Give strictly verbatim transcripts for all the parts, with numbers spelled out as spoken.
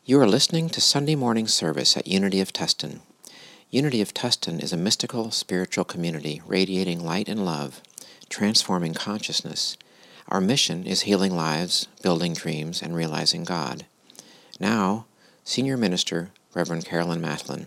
You are listening to Sunday morning service at Unity of Tustin. Unity of Tustin is a mystical, spiritual community radiating light and love, transforming consciousness. Our mission is healing lives, building dreams, and realizing God. Now, Senior Minister, Reverend Carolyn Mathlin.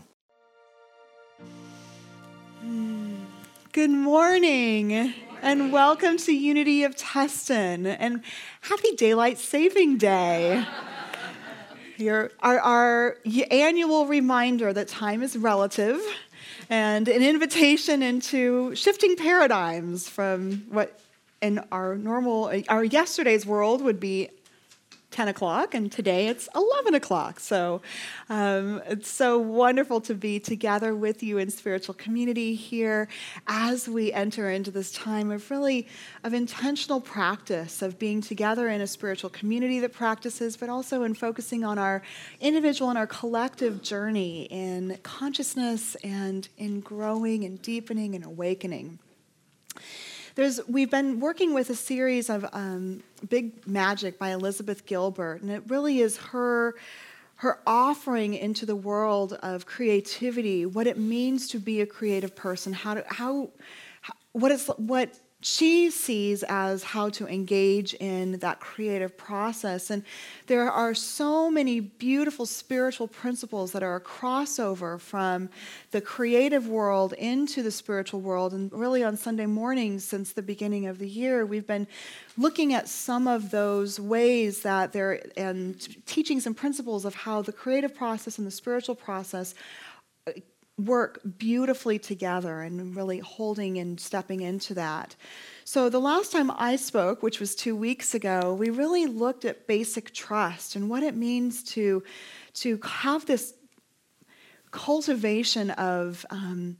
Good morning, and welcome to Unity of Tustin, and happy Daylight Saving Day. Your, our, our annual reminder that time is relative, and an invitation into shifting paradigms from what in our normal, our yesterday's world would be ten o'clock, and today it's eleven o'clock. So um, it's so wonderful to be together with you in spiritual community here as we enter into this time of really of intentional practice, of being together in a spiritual community that practices, but also in focusing on our individual and our collective journey in consciousness and in growing and deepening and awakening. There's, we've been working with a series of um, Big Magic by Elizabeth Gilbert, and it really is her, her offering into the world of creativity, what it means to be a creative person, how to, how, how what is what she sees as how to engage in that creative process. And there are so many beautiful spiritual principles that are a crossover from the creative world into the spiritual world. And really on Sunday mornings since the beginning of the year, we've been looking at some of those ways that there and teachings and principles of how the creative process and the spiritual process work beautifully together, and really holding and stepping into that. So the last time I spoke, which was two weeks ago, we really looked at basic trust and what it means to, to have this cultivation of um,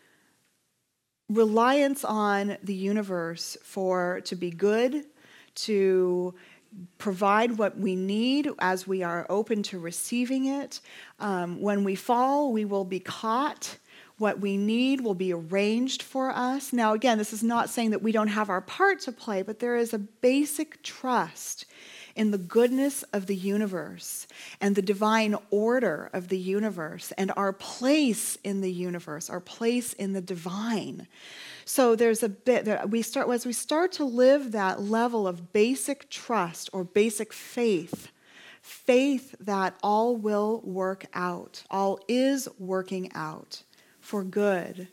reliance on the universe for to be good, to provide what we need as we are open to receiving it. Um, when we fall, we will be caught. What we need will be arranged for us. Now, again, this is not saying that we don't have our part to play, but there is a basic trust in the goodness of the universe and the divine order of the universe and our place in the universe, our place in the divine. So there's a bit that we start, as we start to live that level of basic trust or basic faith, faith that all will work out, all is working out for good,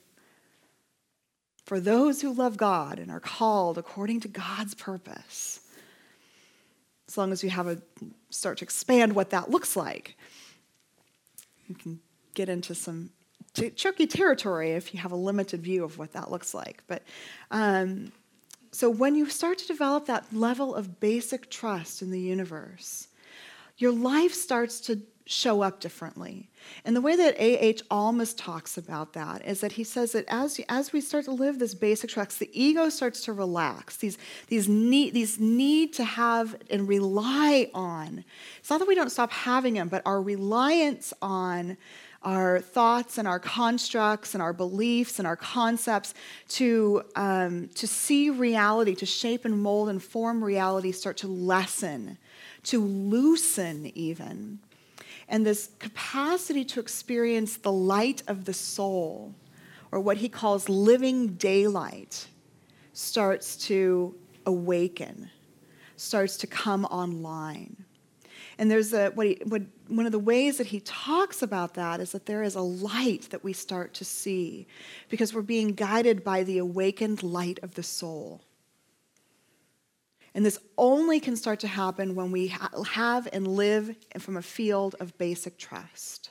for those who love God and are called according to God's purpose. As long as you have a start to expand what that looks like, you can get into some t- tricky territory if you have a limited view of what that looks like. But um, so when you start to develop that level of basic trust in the universe, your life starts to show up differently. And the way that A H Alma's talks about that is that he says that as, as we start to live this basic trust, the ego starts to relax. These, these, need, these need to have and rely on. It's not that we don't stop having them, but our reliance on our thoughts and our constructs and our beliefs and our concepts to, um, to see reality, to shape and mold and form reality start to lessen, to loosen even. And this capacity to experience the light of the soul, or what he calls living daylight, starts to awaken, starts to come online. And there's a, what he, what, one of the ways that he talks about that is that there is a light that we start to see because we're being guided by the awakened light of the soul. And this only can start to happen when we ha- have and live from a field of basic trust.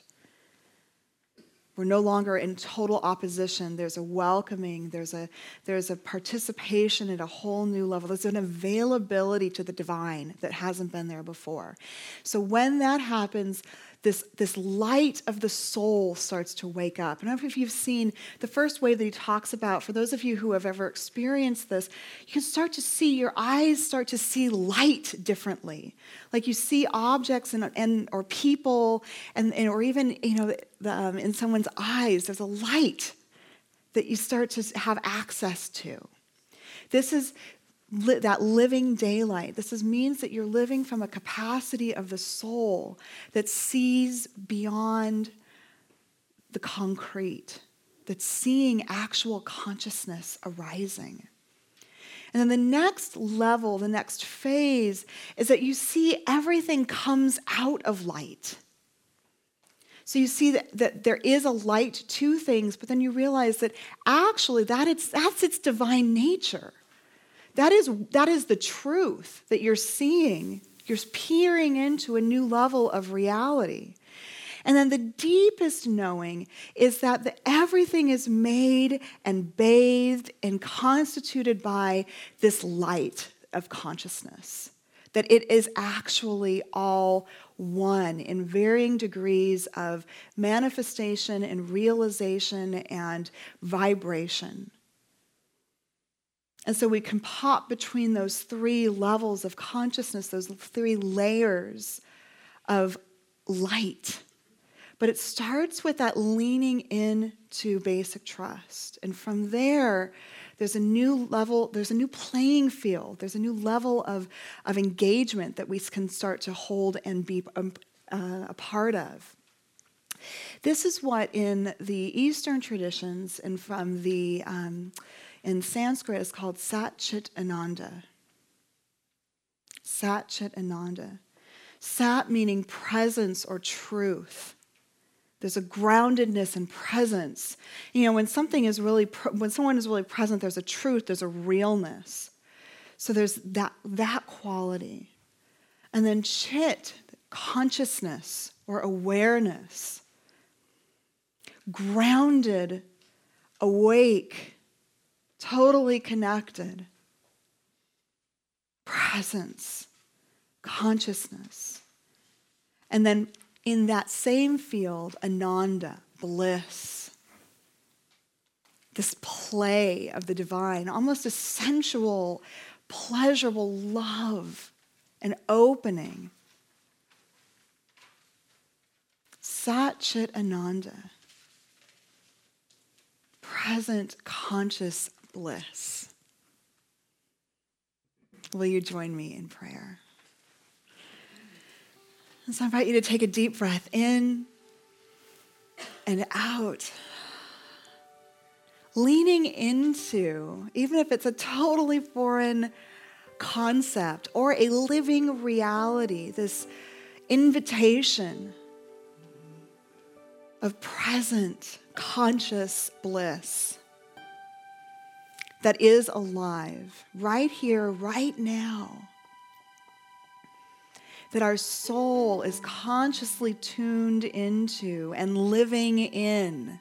We're no longer in total opposition. There's a welcoming. There's a, there's a participation at a whole new level. There's an availability to the divine that hasn't been there before. So when that happens, this, this light of the soul starts to wake up. I don't know if you've seen the first way that he talks about, for those of you who have ever experienced this, you can start to see, your eyes start to see light differently. Like you see objects and, and or people, and, and or even, you know, the, um, in someone's eyes, there's a light that you start to have access to. This is li- that living daylight. This is, means that you're living from a capacity of the soul that sees beyond the concrete, that's seeing actual consciousness arising. And then the next level, the next phase, is that you see everything comes out of light. So you see that, that there is a light to things, but then you realize that actually that it's, that's its divine nature. That is, that is the truth that you're seeing. You're peering into a new level of reality. And then the deepest knowing is that the, everything is made and bathed and constituted by this light of consciousness. That it is actually all one in varying degrees of manifestation and realization and vibration. And so we can pop between those three levels of consciousness, those three layers of light. But it starts with that leaning into basic trust. And from there, there's a new level, there's a new playing field, there's a new level of, of engagement that we can start to hold and be um, uh, a part of. This is what in the Eastern traditions and from the, um, in Sanskrit is called Sat Chit Ananda. Sat Chit Ananda. Sat meaning presence or truth. There's a groundedness and presence. You know, when something is really, when someone is really present, there's a truth, there's a realness. So there's that, that quality. And then chit, consciousness or awareness. Grounded, awake, totally connected. Presence, consciousness. And then in that same field, ananda, bliss, this play of the divine, almost a sensual, pleasurable love and opening. Sat Chit Ananda, present conscious bliss. Will you join me in prayer? And so I invite you to take a deep breath in and out. Leaning into, even if it's a totally foreign concept or a living reality, this invitation of present, conscious bliss that is alive right here, right now. That our soul is consciously tuned into and living in.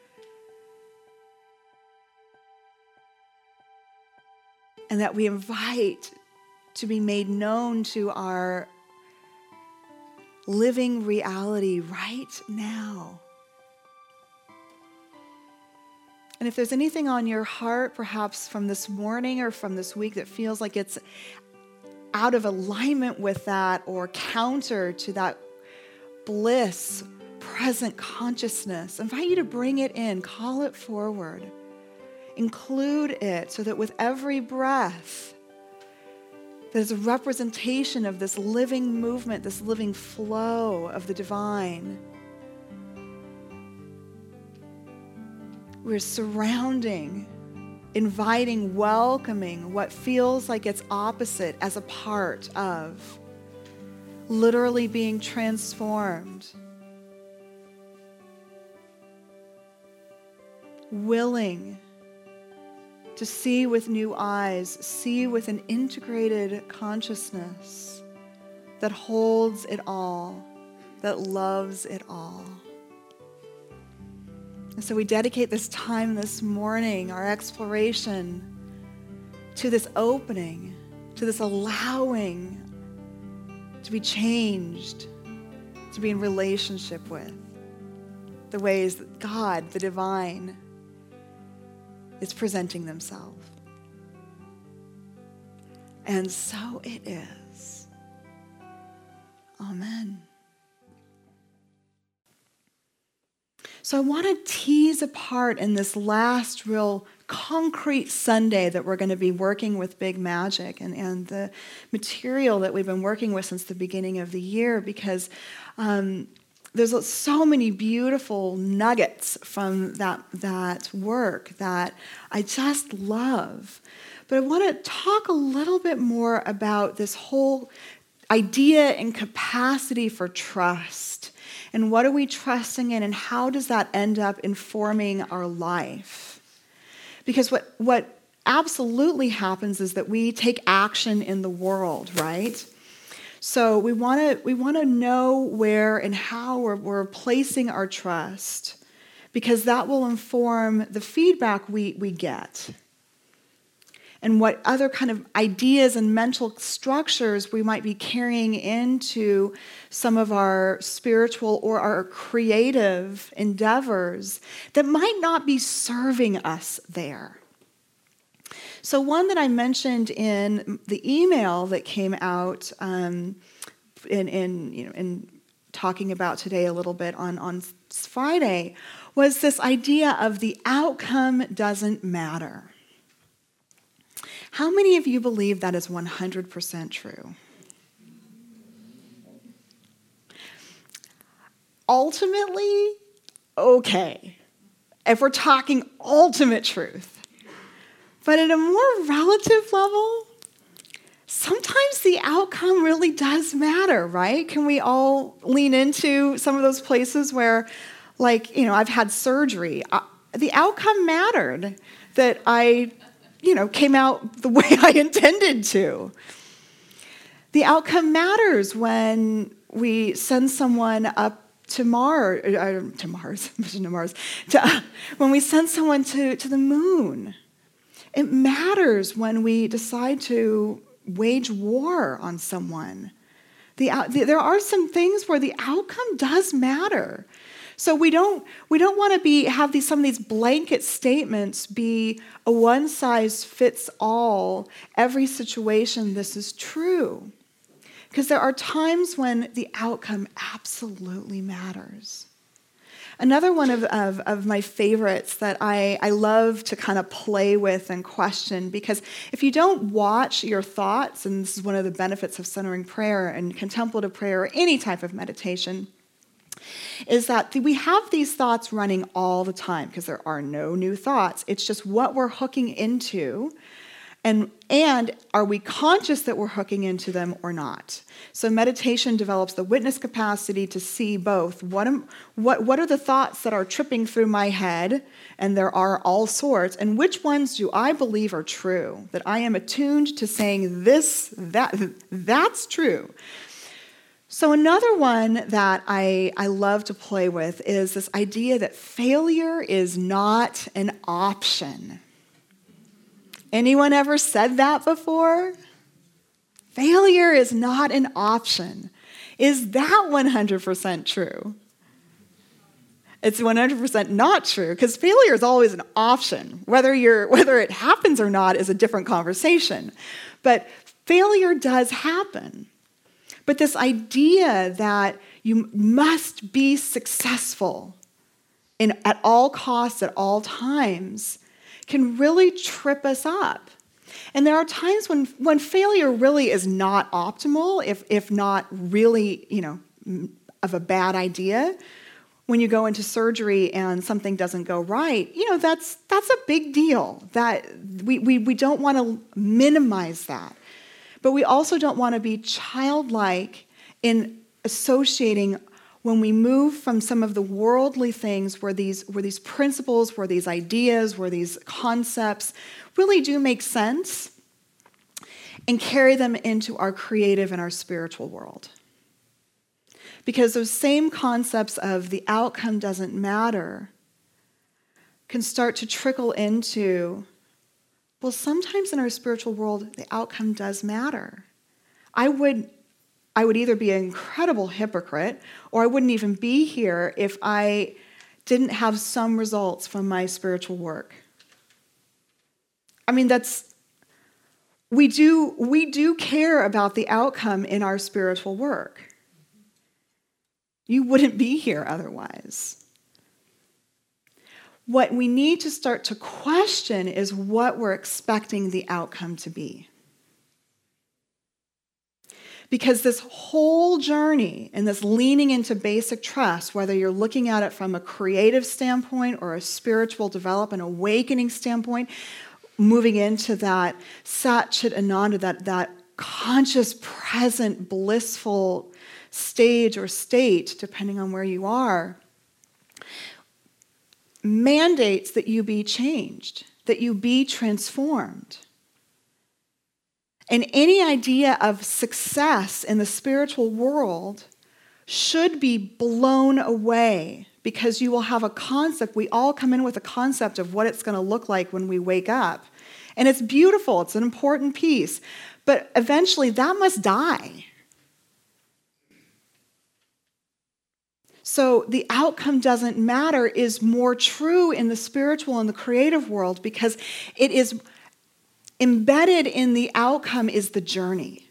And that we invite to be made known to our living reality right now. And if there's anything on your heart, perhaps from this morning or from this week, that feels like it's out of alignment with that or counter to that bliss, present consciousness, I invite you to bring it in, call it forward, include it so that with every breath, there's a representation of this living movement, this living flow of the divine. We're surrounding, inviting, welcoming what feels like its opposite as a part of literally being transformed. Willing to see with new eyes, see with an integrated consciousness that holds it all, that loves it all. And so we dedicate this time this morning, our exploration, to this opening, to this allowing to be changed, to be in relationship with the ways that God, the divine, is presenting themselves. And so it is. Amen. So I want to tease apart in this last real concrete Sunday that we're going to be working with Big Magic and, and the material that we've been working with since the beginning of the year, because um, there's so many beautiful nuggets from that, that work that I just love. But I want to talk a little bit more about this whole idea and capacity for trust. And what are we trusting in, and how does that end up informing our life? Because what, what absolutely happens is that we take action in the world, right? So we want to we want to know where and how we're, we're placing our trust, because that will inform the feedback we, we get, and what other kind of ideas and mental structures we might be carrying into some of our spiritual or our creative endeavors that might not be serving us there. So one that I mentioned in the email that came out um, in, in, you know, in talking about today a little bit on, on Friday was this idea of the outcome doesn't matter. How many of you believe that is one hundred percent true? Ultimately, okay, if we're talking ultimate truth. But at a more relative level, sometimes the outcome really does matter, right? Can we all lean into some of those places where, like, you know, I've had surgery. Uh, the outcome mattered that I, you know, came out the way I intended to. The outcome matters when we send someone up to Mars, uh, to Mars, mission to Mars, to, uh, when we send someone to, to the moon. It matters when we decide to wage war on someone. The, the, there are some things where the outcome does matter. So we don't we don't want to be have these some of these blanket statements be a one size fits all. Every situation this is true, because there are times when the outcome absolutely matters. Another one of, of, of my favorites that I, I love to kind of play with and question, because if you don't watch your thoughts, and this is one of the benefits of centering prayer and contemplative prayer or any type of meditation, is that we have these thoughts running all the time because there are no new thoughts. It's just what we're hooking into. And, and are we conscious that we're hooking into them or not? So meditation develops the witness capacity to see both. What, am, what, what are the thoughts that are tripping through my head? And there are all sorts. And which ones do I believe are true? That I am attuned to saying this, that, that's true. So another one that I, I love to play with is this idea that failure is not an option. Anyone ever said that before? Failure is not an option. Is that one hundred percent true? It's one hundred percent not true, because failure is always an option. Whether you're whether it happens or not is a different conversation. But failure does happen. But this idea that you must be successful in, at all costs, at all times, can really trip us up. And there are times when, when failure really is not optimal, if, if not really, you know, of a bad idea. When you go into surgery and something doesn't go right, you know, that's that's a big deal. That we, we, we don't want to minimize that. But we also don't want to be childlike in associating when we move from some of the worldly things where these, where these principles, where these ideas, where these concepts really do make sense, and carry them into our creative and our spiritual world. Because those same concepts of the outcome doesn't matter can start to trickle into, well, sometimes in our spiritual world, the outcome does matter. I would, I would either be an incredible hypocrite, or I wouldn't even be here if I didn't have some results from my spiritual work. I mean, that's, we do, we do care about the outcome in our spiritual work. You wouldn't be here otherwise. What we need to start to question is what we're expecting the outcome to be. Because this whole journey and this leaning into basic trust, whether you're looking at it from a creative standpoint or a spiritual development, awakening standpoint, moving into that Sat Chit Ananda, that, that conscious, present, blissful stage or state, depending on where you are, mandates that you be changed, that you be transformed. And any idea of success in the spiritual world should be blown away, because you will have a concept. We all come in with a concept of what it's going to look like when we wake up. And it's beautiful. It's an important piece. But eventually that must die. So the outcome doesn't matter is more true in the spiritual and the creative world, because it is embedded in the outcome is the journey.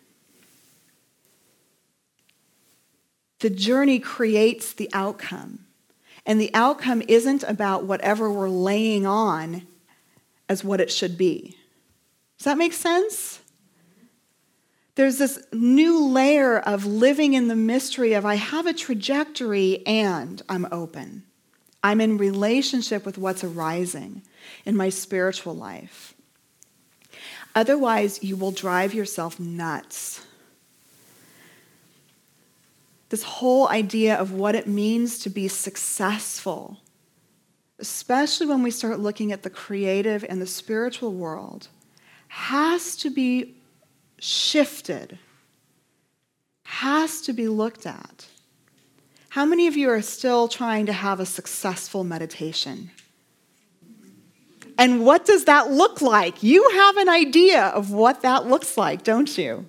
The journey creates the outcome. And the outcome isn't about whatever we're laying on as what it should be. Does that make sense? There's this new layer of living in the mystery of I have a trajectory and I'm open. I'm in relationship with what's arising in my spiritual life. Otherwise, you will drive yourself nuts. This whole idea of what it means to be successful, especially when we start looking at the creative and the spiritual world, has to be shifted, has to be looked at. How many of you are still trying to have a successful meditation? And what does that look like? You have an idea of what that looks like, don't you?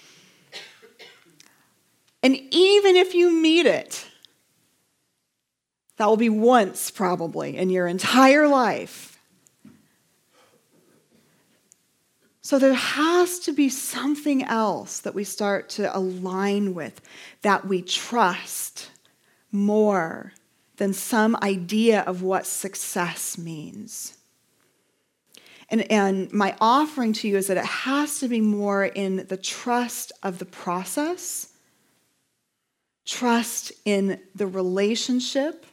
And even if you meet it, that will be once probably in your entire life. So there has to be something else that we start to align with, that we trust more than some idea of what success means. And, and my offering to you is that it has to be more in the trust of the process, trust in the relationship,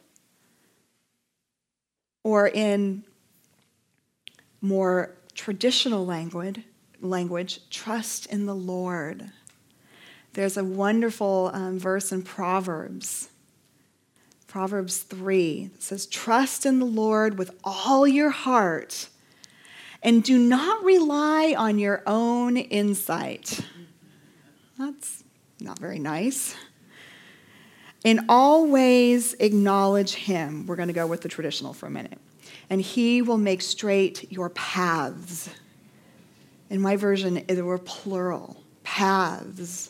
or in more traditional language, language, trust in the Lord. There's a wonderful um, verse in Proverbs, Proverbs three, that says, trust in the Lord with all your heart, and do not rely on your own insight. That's not very nice. In all ways, acknowledge him. We're going to go with the traditional for a minute. And he will make straight your paths. In my version, it were plural, paths.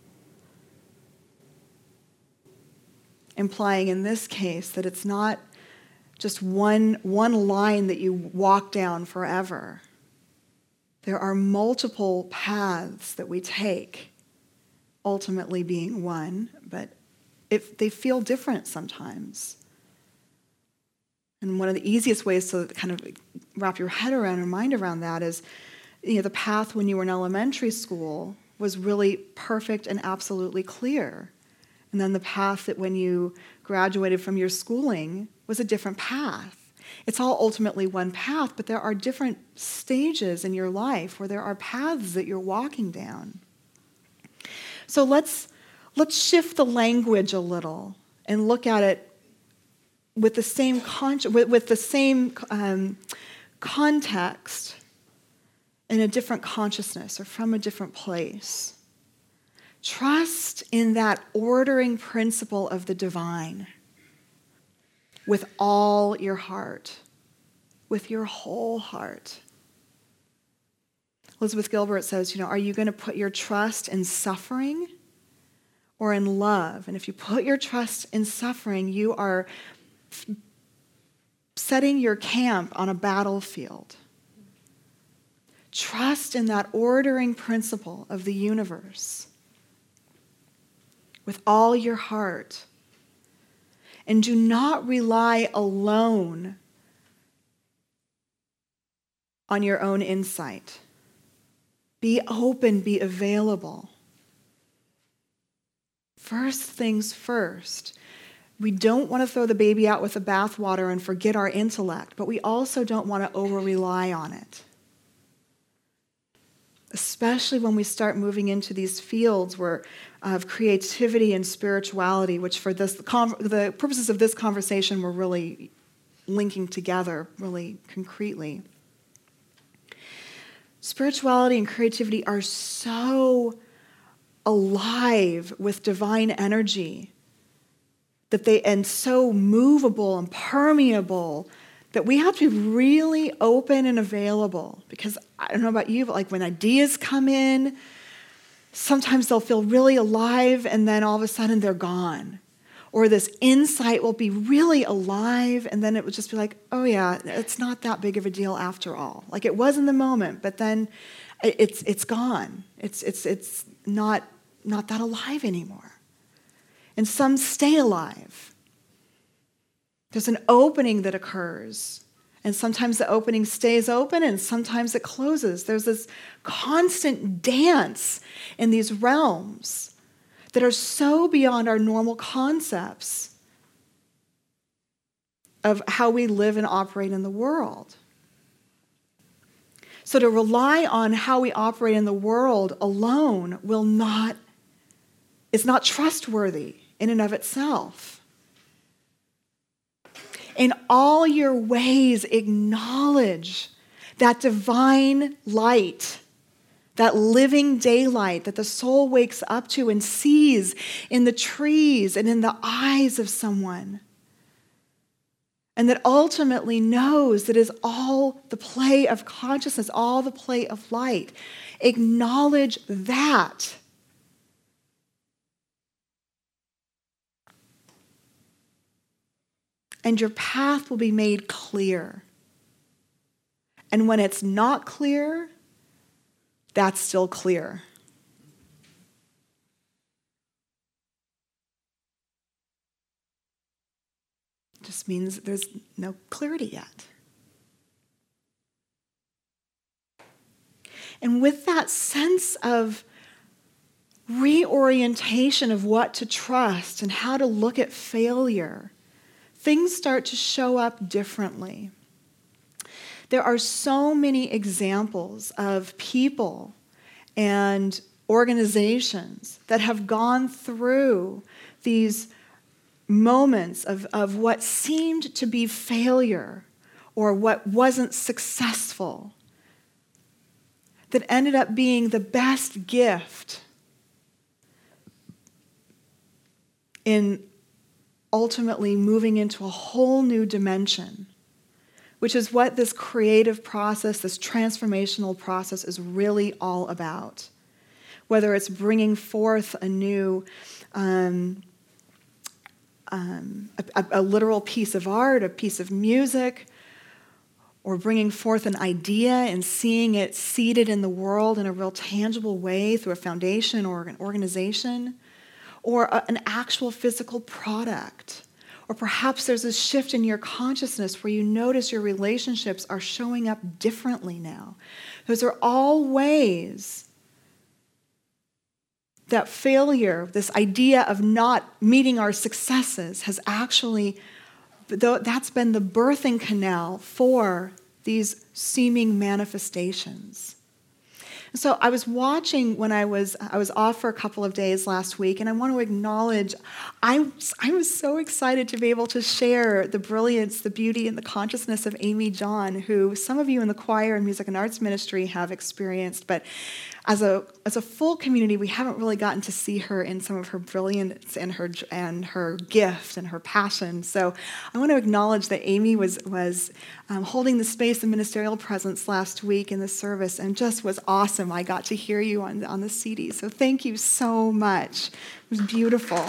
Implying in this case that it's not just one, one line that you walk down forever. There are multiple paths that we take, ultimately being one, but if they feel different sometimes. And one of the easiest ways to kind of wrap your head around or mind around that is, you know, the path when you were in elementary school was really perfect and absolutely clear. And then the path that when you graduated from your schooling was a different path. It's all ultimately one path, but there are different stages in your life where there are paths that you're walking down. So let's let's shift the language a little and look at it with the same con- with, with the same um, context in a different consciousness or from a different place. Trust in that ordering principle of the divine with all your heart, with your whole heart. Elizabeth Gilbert says, you know, are you going to put your trust in suffering or in love? And if you put your trust in suffering, you are setting your camp on a battlefield. Trust in that ordering principle of the universe with all your heart. And do not rely alone on your own insight. Be open, be available. First things first. We don't want to throw the baby out with the bathwater and forget our intellect, but we also don't want to over-rely on it. Especially when we start moving into these fields where, of creativity and spirituality, which for this, the, con- the purposes of this conversation we're really linking together really concretely. Spirituality and creativity are so alive with divine energy that they and so movable and permeable that we have to be really open and available. Because I don't know about you, but like when ideas come in, sometimes they'll feel really alive and then all of a sudden they're gone. Or this insight will be really alive and then it would just be like, oh yeah, it's not that big of a deal after all. Like it was in the moment, but then it's it's gone. It's it's it's not not that alive anymore. And some stay alive. There's an opening that occurs. And sometimes the opening stays open and sometimes it closes. There's this constant dance in these realms that are so beyond our normal concepts of how we live and operate in the world. So to rely on how we operate in the world alone will not, it's not trustworthy in and of itself. In all your ways, acknowledge that divine light, that living daylight that the soul wakes up to and sees in the trees and in the eyes of someone. And that ultimately knows that is all the play of consciousness, all the play of light. Acknowledge that. And your path will be made clear. And when it's not clear, that's still clear. It just means there's no clarity yet. And with that sense of reorientation of what to trust and how to look at failure, things start to show up differently. There are so many examples of people and organizations that have gone through these moments of, of what seemed to be failure or what wasn't successful that ended up being the best gift in ultimately moving into a whole new dimension, which is what this creative process, this transformational process is really all about. Whether it's bringing forth a new, um, um, a, a literal piece of art, a piece of music, or bringing forth an idea and seeing it seated in the world in a real tangible way through a foundation or an organization, or a, an actual physical product. Or perhaps there's a shift in your consciousness where you notice your relationships are showing up differently now. Those are all ways that failure, this idea of not meeting our successes, has actually, that's been the birthing canal for these seeming manifestations. So I was watching when I was I was off for a couple of days last week, and I want to acknowledge I, I was so excited to be able to share the brilliance, the beauty, and the consciousness of Amy John, who some of you in the choir and music and arts ministry have experienced, but as a as a full community, we haven't really gotten to see her in some of her brilliance and her and her gift and her passion. So I want to acknowledge that Amy was was um, holding the space and ministerial presence last week in the service, and just was awesome. I got to hear you on on the C D, so thank you so much. It was beautiful.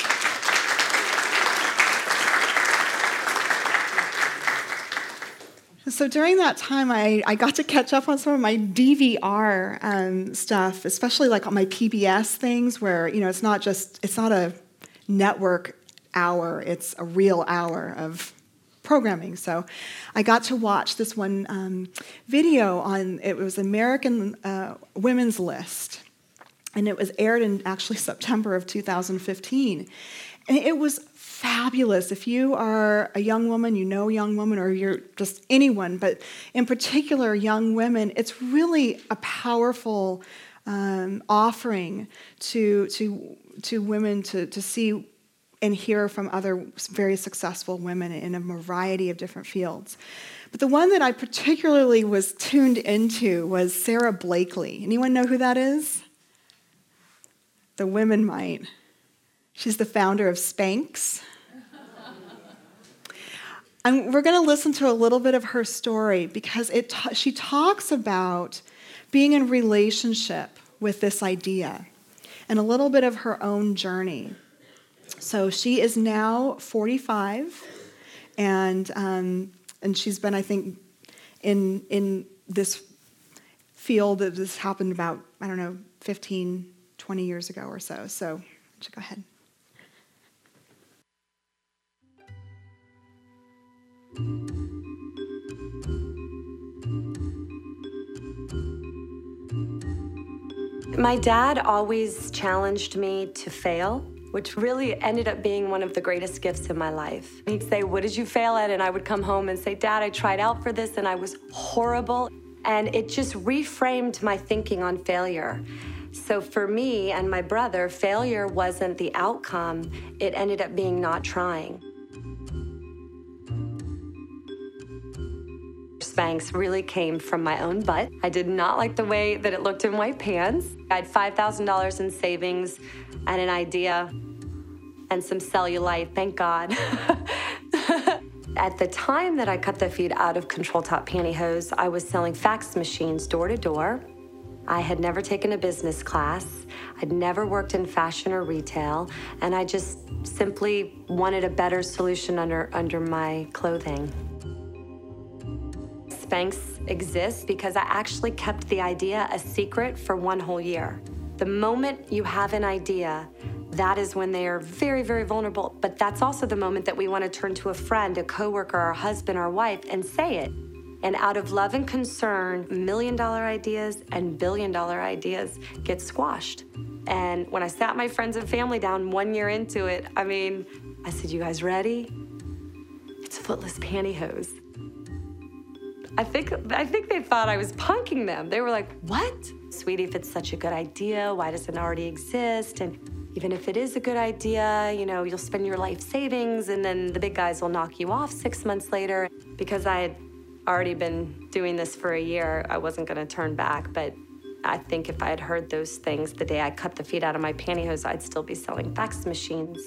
So during that time, I, I got to catch up on some of my D V R um, stuff, especially like on my P B S things where, you know, it's not just, it's not a network hour, it's a real hour of programming. So I got to watch this one um, video on, it was American uh, Women's List, and it was aired in actually September of two thousand fifteen. And it was fabulous. If you are a young woman, you know a young woman, or you're just anyone, but in particular young women, it's really a powerful um, offering to to to women to, to see and hear from other very successful women in a variety of different fields. But the one that I particularly was tuned into was Sara Blakely. Anyone know who that is? The women might. She's the founder of Spanx. And we're going to listen to a little bit of her story because it ta- she talks about being in relationship with this idea and a little bit of her own journey. So she is now forty-five, and um, and she's been, I think, in in this field that this happened about, I don't know, fifteen, twenty years ago or so. So go ahead. My dad always challenged me to fail, which really ended up being one of the greatest gifts in my life. He'd say, "What did you fail at?" And I would come home and say, "Dad, I tried out for this and I was horrible." And it just reframed my thinking on failure. So for me and my brother, failure wasn't the outcome. It ended up being not trying. Spanx really came from my own butt. I did not like the way that it looked in white pants. I had five thousand dollars in savings and an idea and some cellulite, thank God. At the time that I cut the feet out of Control Top Pantyhose, I was selling fax machines door to door. I had never taken a business class. I'd never worked in fashion or retail, and I just simply wanted a better solution under, under my clothing. Spanx exists because I actually kept the idea a secret for one whole year. The moment you have an idea, that is when they are very, very vulnerable. But that's also the moment that we want to turn to a friend, a coworker, our husband, our wife, and say it. And out of love and concern, million dollar ideas and billion dollar ideas get squashed. And when I sat my friends and family down one year into it, I mean, I said, "You guys ready? It's Footless Pantyhose." I think I think they thought I was punking them. They were like, "What? Sweetie, if it's such a good idea, why does it already exist? And even if it is a good idea, you know, you'll spend your life savings and then the big guys will knock you off six months later." Because I had already been doing this for a year, I wasn't gonna turn back. But I think if I had heard those things the day I cut the feet out of my pantyhose, I'd still be selling fax machines.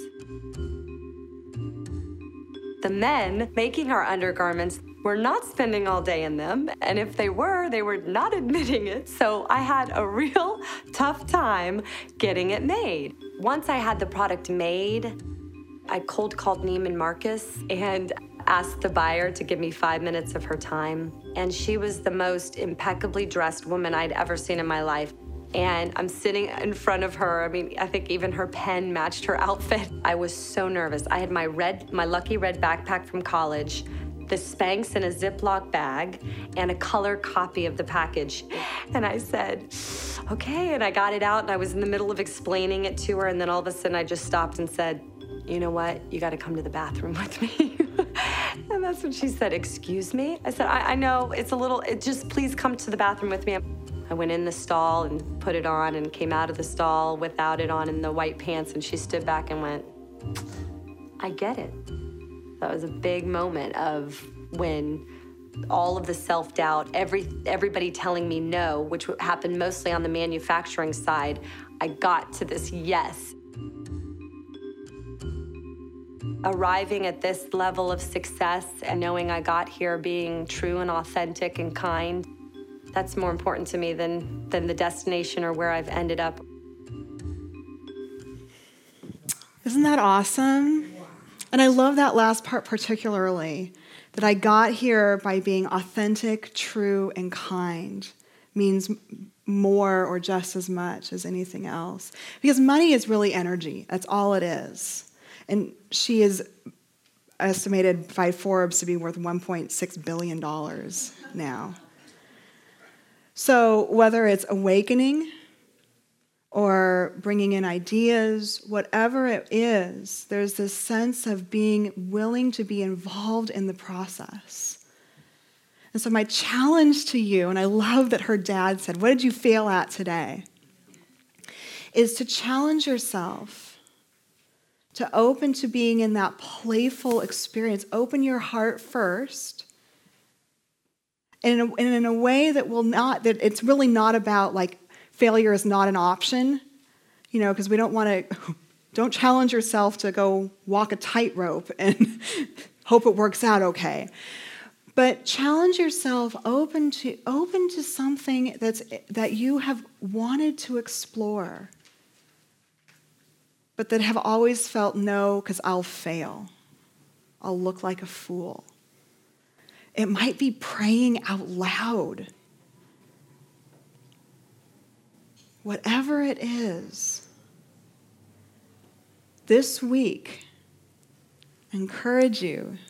The men making our undergarments were not spending all day in them, and if they were, they were not admitting it, so I had a real tough time getting it made. Once I had the product made, I cold called Neiman Marcus and asked the buyer to give me five minutes of her time, and she was the most impeccably dressed woman I'd ever seen in my life. And I'm sitting in front of her. I mean, I think even her pen matched her outfit. I was so nervous. I had my red, my lucky red backpack from college, the Spanx in a Ziploc bag, and a color copy of the package. And I said, "Okay," and I got it out, and I was in the middle of explaining it to her, and then all of a sudden I just stopped and said, "You know what? You gotta come to the bathroom with me." And that's when she said, "Excuse me?" I said, I, I know, it's a little, it just, please come to the bathroom with me." I went in the stall and put it on and came out of the stall without it on in the white pants, and she stood back and went, "I get it." That was a big moment of when all of the self-doubt, every everybody telling me no, which happened mostly on the manufacturing side, I got to this yes. Arriving at this level of success and knowing I got here being true and authentic and kind, that's more important to me than, than the destination or where I've ended up. Isn't that awesome? And I love that last part particularly, that I got here by being authentic, true, and kind means more or just as much as anything else. Because money is really energy. That's all it is. And she is estimated by Forbes to be worth one point six billion dollars now. So whether it's awakening or bringing in ideas, whatever it is, there's this sense of being willing to be involved in the process. And so my challenge to you, and I love that her dad said, what did you fail at today? Is to challenge yourself to open to being in that playful experience. Open your heart first. And in a, and in a way that will not, that it's really not about like, failure is not an option, you know, because we don't want to, don't challenge yourself to go walk a tightrope and hope it works out okay. But challenge yourself open to open to something that's that you have wanted to explore, but that have always felt no, because I'll fail. I'll look like a fool. It might be praying out loud. Whatever it is, this week, I encourage you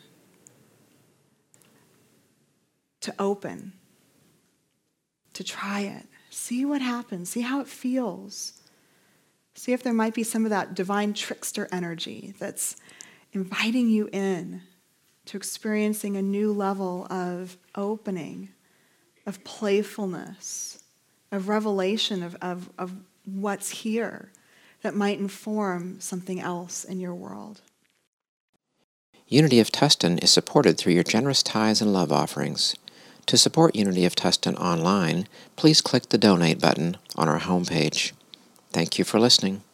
to open, to try it. See what happens. See how it feels. See if there might be some of that divine trickster energy that's inviting you in to experiencing a new level of opening, of playfulness, of revelation of, of, of what's here that might inform something else in your world. Unity of Tustin is supported through your generous tithes and love offerings. To support Unity of Tustin online, please click the donate button on our homepage. Thank you for listening.